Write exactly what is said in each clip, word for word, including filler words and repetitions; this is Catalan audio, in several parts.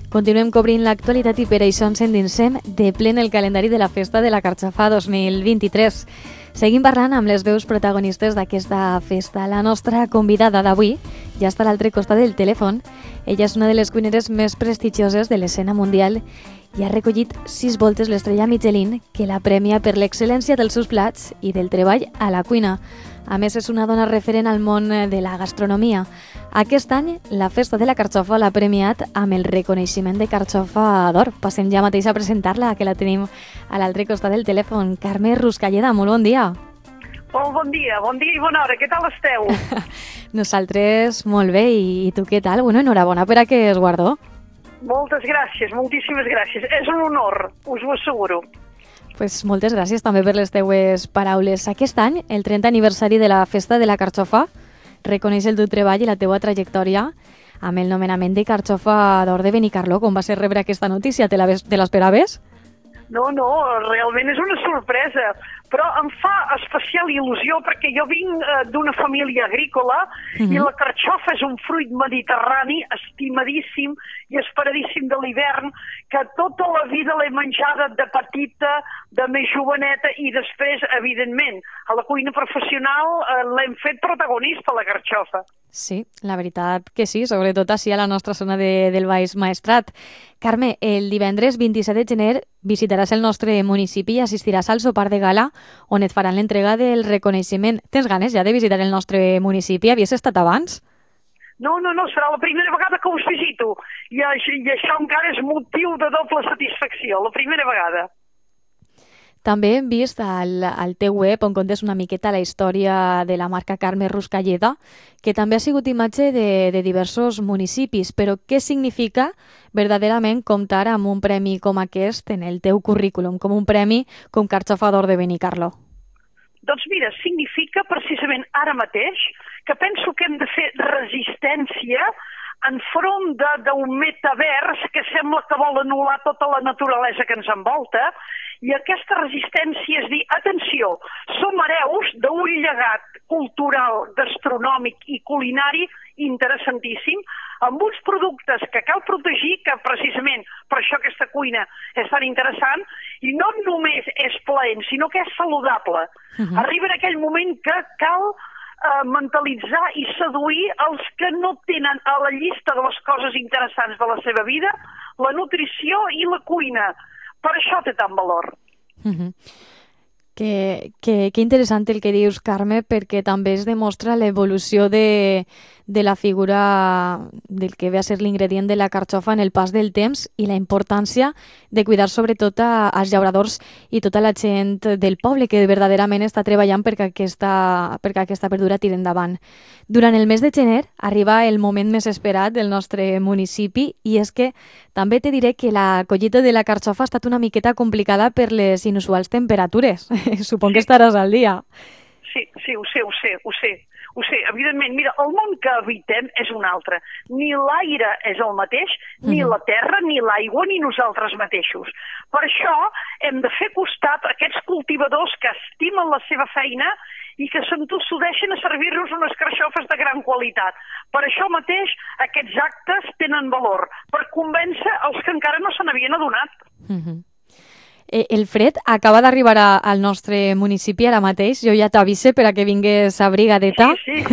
Continuem cobrint l'actualitat i per això ens endinsem de ple en el calendari de la Festa de la Carxofa dos mil vint-i-tres. Seguim parlant amb les veus protagonistes d'aquesta festa. La nostra convidada d'avui ja està a l'altre costat del telèfon. Ella és una de les cuineres més prestigioses de l'escena mundial i ha recollit sis voltes l'estrella Michelin, que la premia per l'excel·lència dels seus plats i del treball a la cuina. A més, és una dona referent al món de la gastronomia. Aquest any, la Festa de la Carxofa l'ha premiat amb el reconeixement de Carxofa d'Or. Passem ja mateix a presentar-la, que la tenim a l'altre costat del telèfon. Carme Ruscalleda, molt bon dia. Molt bon dia, bon dia i bona hora. Què tal esteu? Nosaltres molt bé, i tu què tal? Bueno, enhorabona per aquest guardó. Moltes gràcies, moltíssimes gràcies. És un honor, us ho asseguro. Pues moltes gràcies també per les teues paraules. Aquest any, el trentè aniversari de la Festa de la Carxofa, reconeix el teu treball i la teua trajectòria amb el nomenament de Carxofa d'Or de Benicarló. Com va ser rebre aquesta notícia? Te l'esperaves? No, no, realment és una sorpresa, però em fa especial il·lusió perquè jo vinc eh, d'una família agrícola uh-huh. i la carxofa és un fruit mediterrani estimadíssim i esperadíssim de l'hivern, que tota la vida l'he menjada de petita, de més joveneta i després, evidentment, a la cuina professional eh, l'hem fet protagonista, la carxofa. Sí, la veritat que sí, sobretot així a la nostra zona de, del Baix Maestrat. Carme, el divendres vint-i-set de gener visitaràs el nostre municipi i assistiràs al sopar de gala on et faran l'entrega del reconeixement. Tens ganes ja de visitar el nostre municipi? Havies estat abans? No, no, no, serà la primera vegada que us visito i, i això encara és motiu de doble satisfacció, la primera vegada. També hem vist al, al teu web on contes una miqueta la història de la marca Carme Ruscalleda, que també ha sigut imatge de, de diversos municipis, però què significa verdaderament comptar amb un premi com aquest en el teu currículum, com un premi com Carxofa d'Or de Benicarló? Doncs mira, significa precisament ara mateix que penso que hem de fer resistència enfront d'un metavers que sembla que vol anul·lar tota la naturalesa que ens envolta, i aquesta resistència és dir, atenció, som hereus d'un llegat cultural, gastronòmic i culinari interessantíssim, amb uns productes que cal protegir, que precisament per això aquesta cuina és tan interessant, i no només és plaent, sinó que és saludable. Uh-huh. Arriba en aquell moment que cal eh, mentalitzar i seduir els que no tenen a la llista de les coses interessants de la seva vida la nutrició i la cuina. Per això té tant valor. Uh-huh. Que, que, que interessant el que dius, Carme, perquè també es demostra l'evolució de, de la figura del que ve a ser l'ingredient de la carxofa en el pas del temps i la importància de cuidar sobretot a, als llauradors i tota la gent del poble que verdaderament està treballant perquè aquesta, perquè aquesta verdura tiri endavant. Durant el mes de gener arriba el moment més esperat del nostre municipi i és que també te diré que la collita de la carxofa ha estat una miqueta complicada per les inusuals temperatures. Suponc que estaràs al dia. Sí, sí, ho sé, ho sé, ho sé. Ho sé, evidentment, mira, el món que habitem és un altre. Ni l'aire és el mateix, ni mm. la terra, ni l'aigua, ni nosaltres mateixos. Per això hem de fer costat a aquests cultivadors que estimen la seva feina i que s'entossudeixen a servir-nos unes carxofes de gran qualitat. Per això mateix aquests actes tenen valor, per convèncer els que encara no se n'havien adonat. Mm-hmm. El fred acaba d'arribar al nostre municipi ara mateix. Jo ja t'avise per a que vingués abrigadeta. Sí, sí,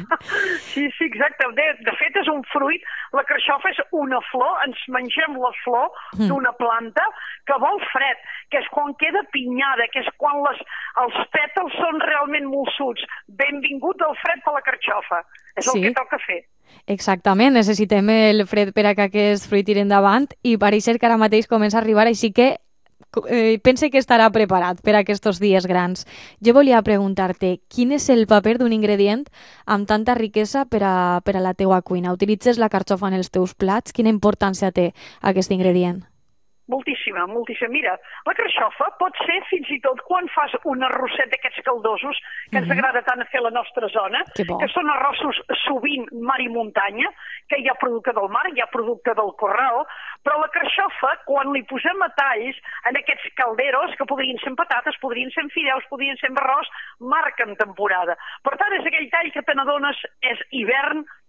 sí, sí, exacte. De, de fet, és un fruit. La carxofa és una flor. Ens mengem la flor d'una planta que vol fred, que és quan queda pinyada, que és quan les, els pètals són realment molsuts. Benvingut el fred per la carxofa. És el sí. que toca fer. Exactament, necessitem el fred per a que aquest fruit tiri endavant i pareix que ara mateix comença a arribar, així que Eh, pense que estarà preparat per a aquests dies grans. Jo volia preguntar-te, quin és el paper d'un ingredient amb tanta riquesa per a, per a la teua cuina? Utilitzes la carxofa en els teus plats? Quina importància té aquest ingredient? Moltíssima, moltíssima. Mira, la carxofa pot ser fins i tot quan fas un arrosset d'aquests caldosos que ens agrada tant a fer a la nostra zona, que són arrossos sovint mar i muntanya, que hi ha producte del mar, hi ha producte del corral, però la carxofa, quan li posem a talls en aquests calderos, que podrien ser patates, podrien ser fideus, podrien ser arròs, marquen temporada. Per tant, és aquell tall que te n'adones és hivern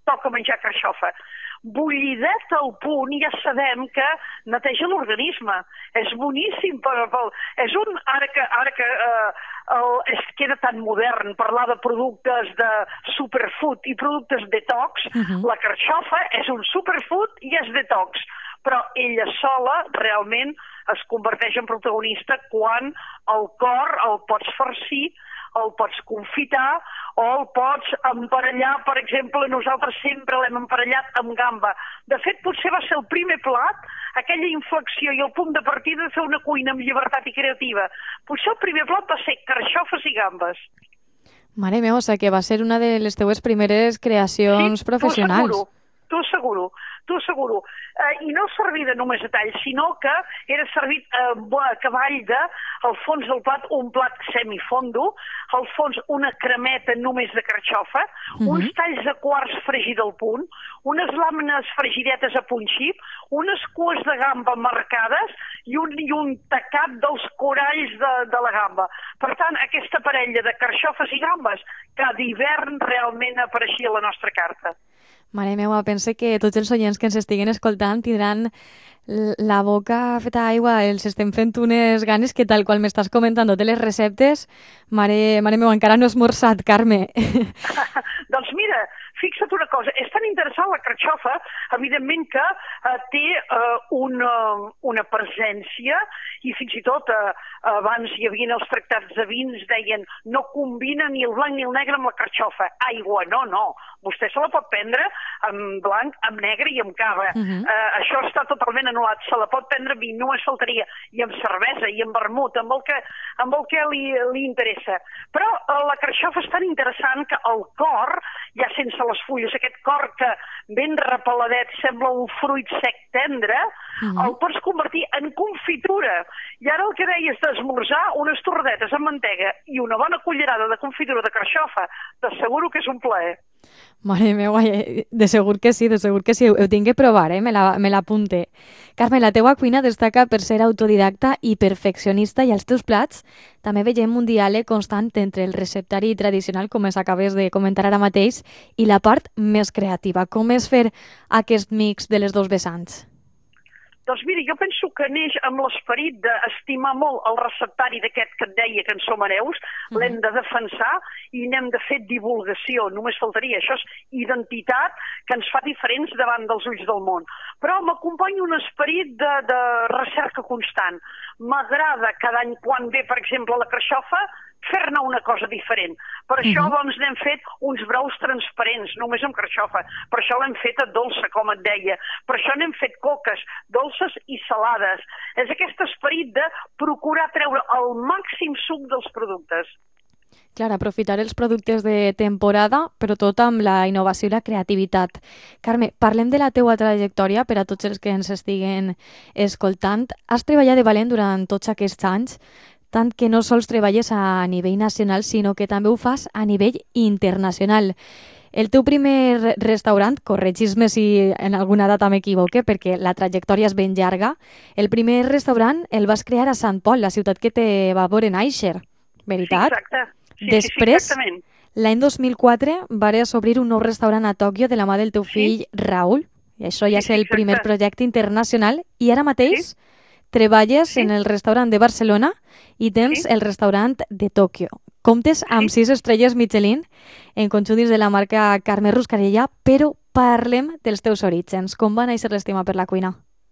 toca menjar carxofa. Bullidet al punt, ja sabem que neteja l'organisme. És boníssim. Per, per, és un, ara que, ara que eh, el, es queda tan modern parlar de productes de superfood i productes detox, uh-huh. La carxofa és un superfood i és detox. Però ella sola realment es converteix en protagonista quan el cor el pots farcir, el pots confitar o el pots emparellar. Per exemple, nosaltres sempre l'hem emparellat amb gamba. De fet, potser va ser el primer plat, aquella inflexió i el punt de partida de fer una cuina amb llibertat i creativa. Potser el primer plat va ser carxofes i gambes. Mare meva, o sigui que va ser una de les teues primeres creacions sí, professionals. T'ho asseguro, t'ho asseguro. Eh, I no servida només a tall, sinó que era servit eh, a cavall de, al fons del plat, un plat semifondo, al fons una cremeta només de carxofa, uh-huh. Uns talls de quars fregit al punt, unes làmines fregidetes a punt xip, unes cues de gamba marcades i un, i un tacat dels coralls de, de la gamba. Per tant, aquesta parella de carxofes i gambes, cada hivern realment apareixia a la nostra carta. Mare meva, pense que tots els oients que ens estiguen escoltant tindran la boca feta aigua, els estem fent unes ganes que tal qual m'estàs comentant totes les receptes, mare, mare meva, encara no he esmorzat, Carme. Doncs mira, fixa't una cosa, és tan interessant la carxofa, evidentment que eh, té eh, una, una presència i fins i tot eh, abans hi havia els tractats de vins, deien no combina ni el blanc ni el negre amb la carxofa. Aigua, no, no, vostè se la pot prendre amb blanc, amb negre i amb cava. Uh-huh. Eh, això està totalment anul·lat, se la pot prendre vi, només faltaria, i amb cervesa, i amb vermut, amb el que, amb el que li, li interessa. Però eh, la carxofa és tan interessant que el cor, ja sense les fulles, aquest cor que ben repeladet sembla un fruit sec tendre, uh-huh. El pots convertir en confitura. I ara el que deies d'esmorzar, unes torradetes amb mantega i una bona cullerada de confitura de carxofa, t'asseguro que és un plaer. Mare meva, de segur que sí, de segur que sí. Ho tinc que provar, eh? Me l'apunte. Carme, la teua cuina destaca per ser autodidacta i perfeccionista i als teus plats també veiem un diàleg constant entre el receptari tradicional, com es acabes de comentar ara mateix, i la part més creativa. Com és fer aquest mix de les dos vessants? Doncs mira, jo penso que neix amb l'esperit d'estimar molt el receptari d'aquest que et deia que en som hereus, mm. L'hem de defensar i n'hem de fer divulgació, només faltaria. Això és identitat que ens fa diferents davant dels ulls del món. Però m'acompanya un esperit de, de recerca constant. M'agrada cada any quan ve, per exemple, la carxofa, fer-ne una cosa diferent. Per això, uh-huh. doncs, n'hem fet uns braus transparents, només amb carxofa. Per això l'hem feta dolça, com et deia. Per això n'hem fet coques, dolces i salades. És aquest esperit de procurar treure el màxim suc dels productes. Clar, aprofitar els productes de temporada, però tot amb la innovació i la creativitat. Carme, parlem de la teua trajectòria per a tots els que ens estiguen escoltant. Has treballat de valent durant tots aquests anys, tant que no sols treballes a nivell nacional, sinó que també ho fas a nivell internacional. El teu primer restaurant, corregis-me si en alguna data m'equivoque, perquè la trajectòria és ben llarga, el primer restaurant el vas crear a Sant Pol, la ciutat que te va veure néixer, veritat? Sí, exacte. Sí, Després, sí, exactament. L'any dos mil quatre, vares obrir un nou restaurant a Tòquio de la mà del teu fill sí. Raül, i això ja sí, és el exacte. Primer projecte internacional, i ara mateix sí. treballes sí. en el restaurant de Barcelona i tens sí. el restaurant de Tòquio. Comptes amb sí. sis estrelles Michelin en conjunts de la marca Carme Ruscarella, però parlem dels teus orígens. Com va néixer l'estima per la cuina?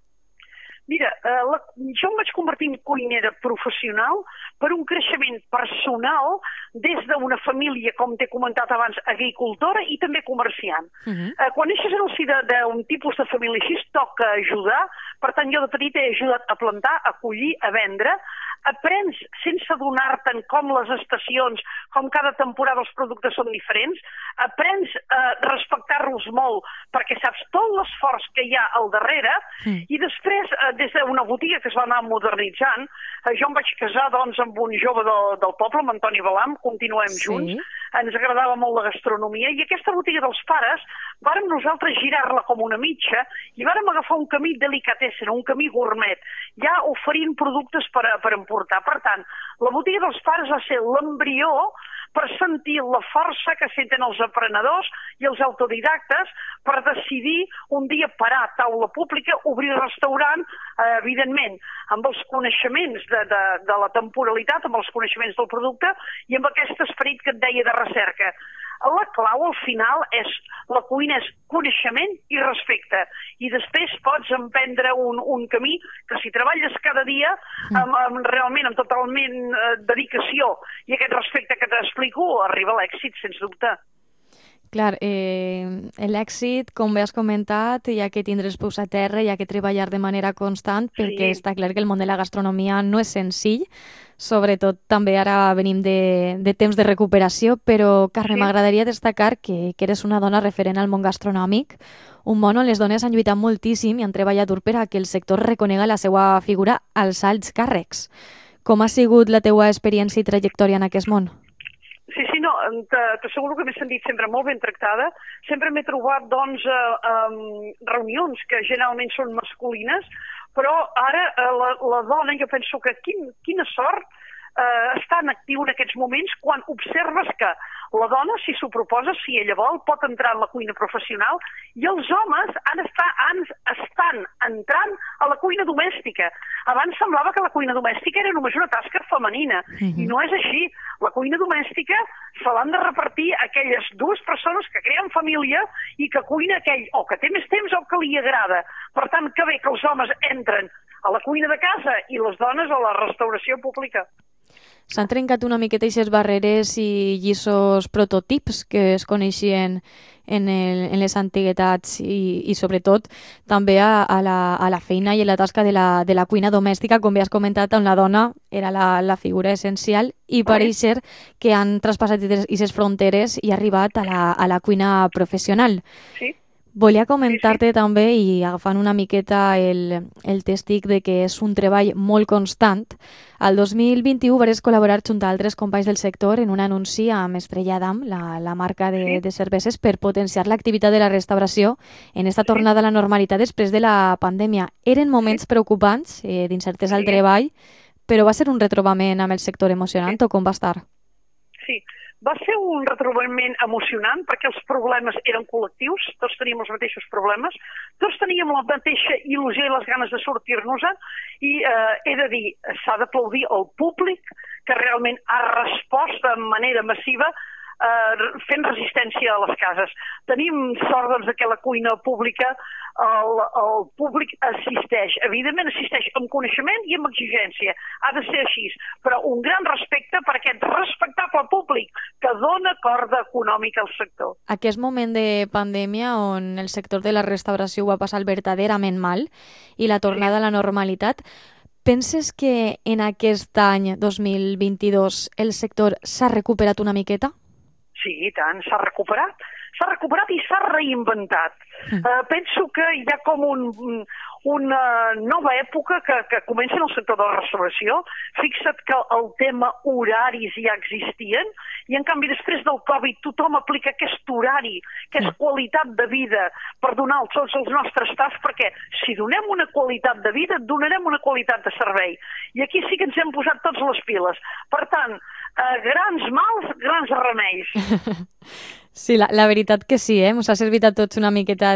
Mira, eh, la, jo em vaig convertir en cuinera professional per un creixement personal des d'una família, com t'he comentat abans, agricultora i també comerciant. Uh-huh. Eh, quan neixes en el si d'un tipus de família així, toca ajudar. Per tant, jo de petita he ajudat a plantar, a collir, a vendre. Aprens sense adonar-te'n com les estacions, com cada temporada els productes són diferents. Aprens a respectar-los molt perquè saps tot l'esforç que hi ha al darrere. Mm. I després, eh, des d'una botiga que es va anar modernitzant, eh, jo em vaig casar doncs, amb un jove de, del poble, amb Antoni Balam, continuem sí. junts. Ens agradava molt la gastronomia i aquesta botiga dels pares vàrem nosaltres girar-la com una mitja i vàrem agafar un camí delicatessen, un camí gourmet, ja oferint productes per, a, per emportar. Per tant, la botiga dels pares va ser l'embrió per sentir la força que senten els aprenedors i els autodidactes per decidir un dia parar taula pública, obrir restaurant, eh, evidentment, amb els coneixements de, de, de la temporalitat, amb els coneixements del producte i amb aquest esperit que et deia de recerca. La clau, al final, és la cuina és coneixement i respecte. I després pots emprendre un, un camí que si treballes cada dia amb, amb, realment amb totalment eh, dedicació i aquest respecte que t'explico, arriba a l'èxit, sens dubte. Clar, eh, l'èxit, com bé has comentat, hi ha que tindre els peus a terra, hi ha que treballar de manera constant, perquè sí. Està clar que el món de la gastronomia no és senzill, sobretot també ara venim de, de temps de recuperació, però Carme, sí. M'agradaria destacar que, que eres una dona referent al món gastronòmic, un món on les dones han lluitat moltíssim i han treballat dur per a que el sector reconega la seva figura als alts càrrecs. Com ha sigut la teua experiència i trajectòria en aquest món? Sí, sí, no, t'asseguro que m'he sentit sempre molt ben tractada. Sempre m'he trobat, doncs, eh, eh, reunions que generalment són masculines, però ara eh, la, la dona, jo penso que quin, quina sort eh, està en actiu en aquests moments quan observes que la dona, si s'ho proposa, si ella vol, pot entrar en la cuina professional i els homes han estar, han, estan entrant a la cuina domèstica. Abans semblava que la cuina domèstica era només una tasca femenina, uh-huh. i no és així. La cuina domèstica se l'han de repartir aquelles dues persones que creen família i que cuina aquell o que té més temps o que li agrada. Per tant, que bé que els homes entren a la cuina de casa i les dones a la restauració pública. S'han trencat una miqueta aquestes barreres i lliços prototips que es coneixien en, el, en les antiguitats i, i sobretot també a, a, la, a la feina i a la tasca de la, de la cuina domèstica, com bé has comentat, on la dona era la, la figura essencial i pareix ser que han traspassat aquestes fronteres i ha arribat a la, a la cuina professional. Sí. Volia comentar-te sí, sí. també, i agafant una miqueta el, el tèstic de que és un treball molt constant, el dos mil vint-i-u vares col·laborar junt a altres companys del sector en un anunci amb Estrella Damm, la, la marca de, sí. de cerveses, per potenciar l'activitat de la restauració en esta tornada sí. a la normalitat després de la pandèmia. Eren moments sí. preocupants, eh, d'incertesa sí. al treball, però va ser un retrobament amb el sector emocionant sí. o com va estar? Sí. Va ser un retrobament emocionant perquè els problemes eren col·lectius, tots teníem els mateixos problemes, tots teníem la mateixa il·lusió i les ganes de sortir-nos-en i eh, he de dir, s'ha d'aplaudir el públic que realment ha respost de manera massiva eh, fent resistència a les cases. Tenim sort doncs, que la cuina pública el, el públic assisteix, evidentment assisteix amb coneixement i amb exigència, ha de ser així, però un gran respecte per aquest respectable públic que dona corda econòmica al sector. Aquest moment de pandèmia on el sector de la restauració ho va passar verdaderament mal i la tornada sí. a la normalitat, penses que en aquest any dos mil vint-i-dos el sector s'ha recuperat una miqueta? Sí, i tant, s'ha recuperat. S'ha recuperat i s'ha reinventat. Mm. Uh, penso que hi ha com un, una nova època que, que comença en el sector de la restauració. Fixa't que el tema horaris ja existien i en canvi després del Covid tothom aplica aquest horari, que és qualitat de vida per donar a tots els nostres staff, perquè si donem una qualitat de vida donarem una qualitat de servei. I aquí sí que ens hem posat tots les piles. Per tant, uh, grans mals, grans remeis. Sí, la, la veritat que sí, eh? Ens ha servit a tots una miqueta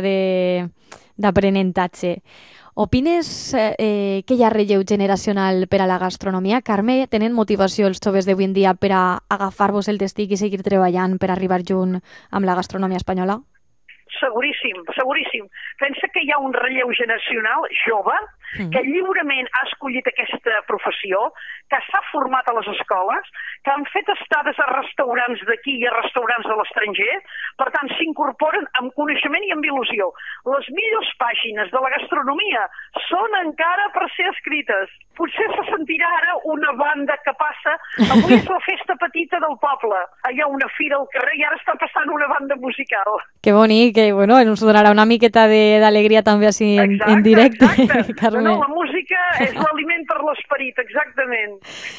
d'aprenentatge. Opines eh, que hi ha relleu generacional per a la gastronomia? Carme, tenen motivació els joves d'avui en dia per a agafar-vos el testic i seguir treballant per arribar junt amb la gastronomia espanyola? Seguríssim, seguríssim. Pensa que hi ha un relleu generacional jove que lliurement ha escollit aquesta professió, que s'ha format a les escoles, que han fet estades a restaurants d'aquí i a restaurants de l'estranger, per tant s'incorporen amb coneixement i amb il·lusió. Les millors pàgines de la gastronomia són encara per ser escrites. Potser se sentirà ara una banda que passa, avui és la festa petita del poble, hi ha una fira al carrer i ara està passant una banda musical. Que bonic, que bueno, ens donarà una miqueta d'alegria també així en, exacte, en directe. Exacte. No, la música és l'aliment per l'esperit, exactament.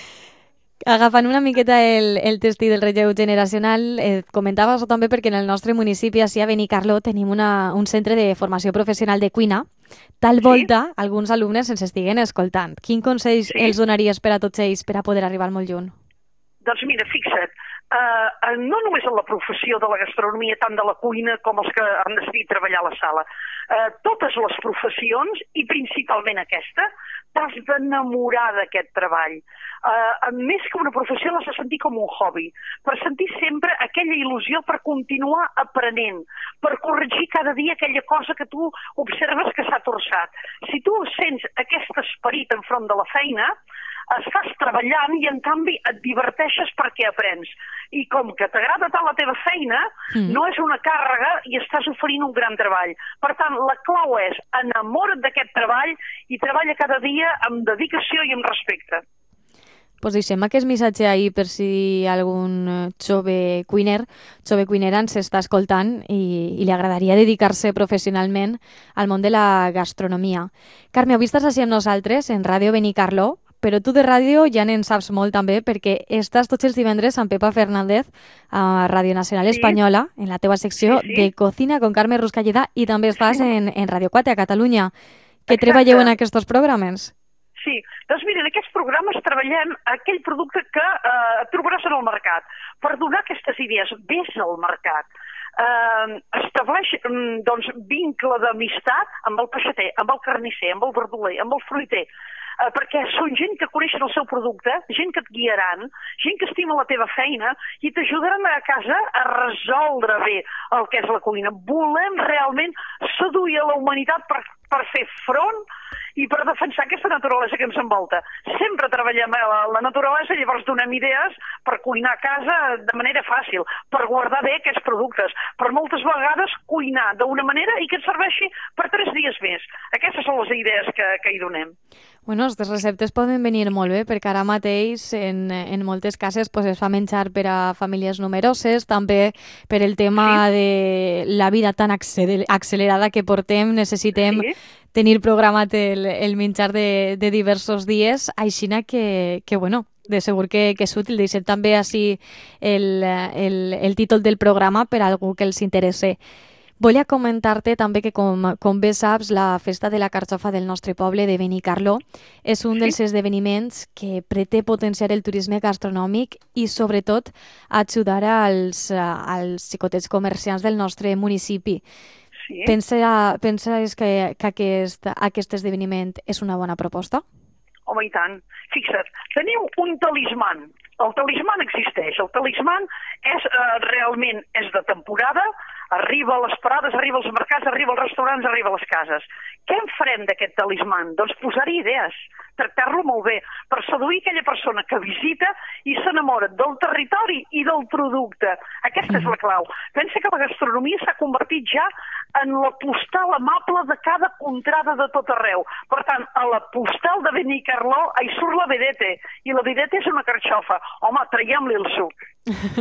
Agafant una miqueta el, el testi del relleu generacional, eh, comentaves també perquè en el nostre municipi, així a Benicarló, tenim una, un centre de formació professional de cuina. Tal volta, sí? Alguns alumnes ens estiguen escoltant. Quin consell sí? els donaries per a tots ells per a poder arribar molt lluny? Doncs mira, fixa't, Uh, no només en la professió de la gastronomia, tant de la cuina com els que han decidit treballar a la sala. Uh, totes les professions, i principalment aquesta, t'has d'enamorar d'aquest treball. Uh, més que una professió l'has de sentir com un hobby, per sentir sempre aquella il·lusió per continuar aprenent, per corregir cada dia aquella cosa que tu observes que s'ha torçat. Si tu sents aquest esperit enfront de la feina, estàs treballant i en canvi et diverteixes perquè aprens. I com que t'agrada tant la teva feina, mm. no és una càrrega i estàs oferint un gran treball. Per tant, la clau és enamora't d'aquest treball i treballa cada dia amb dedicació i amb respecte. Pues deixem aquest missatge ahir per si algun jove cuiner, jove cuinera ens està escoltant i, i li agradaria dedicar-se professionalment al món de la gastronomia. Carme, avui estàs així amb nosaltres en Ràdio Benicarló, però tu de ràdio ja n'en saps molt també perquè estàs tots els divendres amb Pepa Fernández a Ràdio Nacional Espanyola, sí. en la teva secció sí, sí. de Cocina con Carme Ruscalleda, i també estàs en, en Radio quatre a Catalunya. Què treballeu en aquests programes? Sí, doncs mira, en aquests programes treballem aquell producte que eh, trobaràs en el mercat. Per donar aquestes idees, vés al mercat. Eh, estableix doncs, vincle d'amistat amb el peixater, amb el carnisser, amb el verduler, amb el fruiter, eh, perquè són gent que coneixen el seu producte, gent que et guiaran, gent que estima la teva feina i t'ajudaran a casa a resoldre bé el que és la cuina. Volem realment seduir a la humanitat per, per fer front i per defensar aquesta naturalesa que ens envolta. Sempre treballem a la naturalesa i llavors donem idees per cuinar a casa de manera fàcil, per guardar bé aquests productes, per moltes vegades cuinar d'una manera i que et serveixi per tres dies més. Aquestes són les idees que, que hi donem. Bueno, aquestes receptes poden venir molt bé perquè ara mateix en, en moltes cases pues, es fa menjar per a famílies numeroses, també per el tema sí. de la vida tan accelerada que portem, necessitem sí. tenir programat el, el menjar de, de diversos dies, aixina que, que bueno, de segur que, que és útil. Deixem també així el, el, el títol del programa per a algú que els interesse. Volia comentar-te també que, com, com bé saps, la Festa de la Carxofa del nostre poble de Benicarló és un sí. dels esdeveniments que pretén potenciar el turisme gastronòmic i, sobretot, ajudar als, als xicotets comerciants del nostre municipi. Sí. Pensa, penses que, que aquest, aquest esdeveniment és una bona proposta? Home, i tant. Fixa't, teniu un talisman. El talisman existeix. El talisman és eh, realment és de temporada, arriba a les parades, arriba als mercats, arriba als restaurants, arriba a les cases. Què en farem d'aquest talisman? Doncs posar-hi idees, tractar-lo molt bé, per seduir aquella persona que visita i s'enamora del territori i del producte. Aquesta és la clau. Pensa que la gastronomia s'ha convertit ja en la postal amable de cada contrada de tot arreu. Per tant, a la postal de Benicarló hi surt la vedete, i la vedete és una carxofa. Home, traiem-li el suc.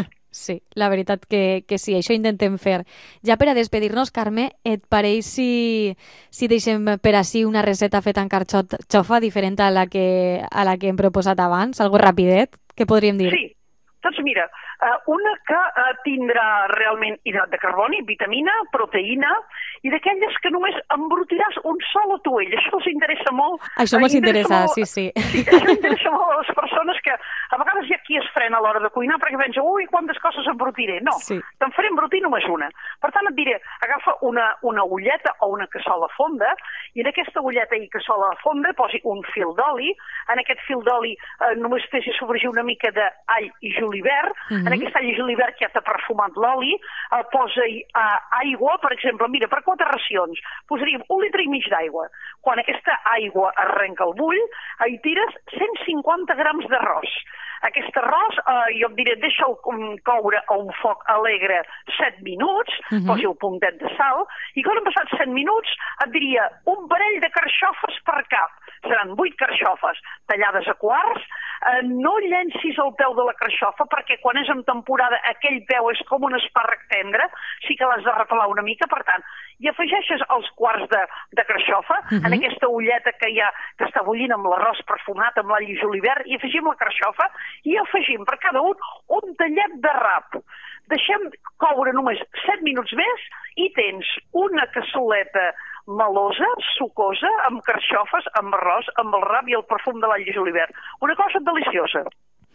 Sí, la veritat que, que sí, això intentem fer. Ja per a despedir-nos, Carme, et pareix si, si deixem per ací una receta feta en carxofa diferent a la que, a la que hem proposat abans? Algo rapidet? Què podríem dir? Sí, doncs mira, una que tindrà realment hidrat de carboni, vitamina, proteïna, i d'aquelles que només embrutiràs un sol atuell. Això els interessa molt. Això mos interessa, molt, sí, sí. Sí, això interessa molt a les persones que a vegades hi ha qui es frena a l'hora de cuinar perquè pensa, ui, quantes coses embrutiré. No, sí. Te'n faré embrutir només una. Per tant, et diré, agafa una, una ulleta o una cassola fonda i en aquesta ulleta i cassola fonda posi un fil d'oli. En aquest fil d'oli eh, només fes sofregir una mica d'all i julivert. Mm-hmm. En aquest all i julivert que ja t'ha perfumat l'oli, eh, posa-hi eh, aigua, per exemple, mira, per quatre racions, posaríem un litre i mig d'aigua. Quan aquesta aigua arrenca el bull, hi tires cent cinquanta grams d'arròs. Aquest arròs, eh, jo et diré, deixa'l coure a un foc alegre set minuts, uh-huh. posi un puntet de sal, i quan han passat set minuts et diria un parell de carxofes per cap. Seran vuit carxofes tallades a quarts. Eh, no llencis el peu de la carxofa perquè quan és en temporada aquell peu és com un espàrrec tendre, sí que l'has de repelar una mica, per tant, i afegeixes els quarts de, de carxofa uh-huh. en aquesta ulleta que hi ha, que està bullint amb l'arròs perfumat, amb l'all i julivert, i afegim la carxofa i afegim per cada un un tallet de rap. Deixem coure només set minuts més i tens una cassoleta melosa, sucosa, amb carxofes, amb arròs, amb el rap i el perfum de l'all i julivert. Una cosa deliciosa.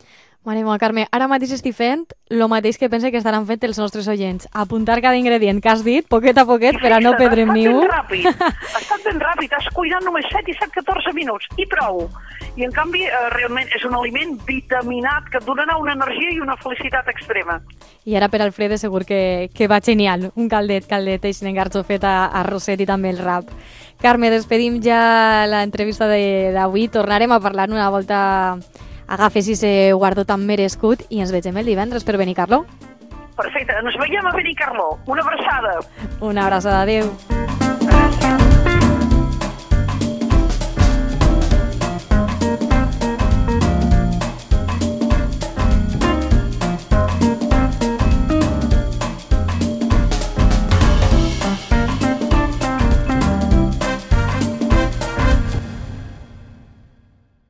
Mare meva, Carme, ara mateix estic fent el mateix que pense que estaran fent els nostres oients. Apuntar cada ingredient que has dit, poquet a poquet, per a no perdre'm ni un. Ha estat ben ràpid, ha estat ben ràpid, has cuinat només set i set catorze minuts, i prou. I en canvi, eh, realment és un aliment vitaminat que et donarà una energia i una felicitat extrema. I ara per Alfredo segur que, que va genial, un caldet, caldet, eixin engarxofet a, a Roset i també el rap. Carme, despedim ja l'entrevista d'avui, tornarem a parlar una volta, agafes i se guardó tan merescut i ens vegem el divendres per Benicarló. Perfecte, ens veiem a Benicarló. Una abraçada. Una abraçada, adéu.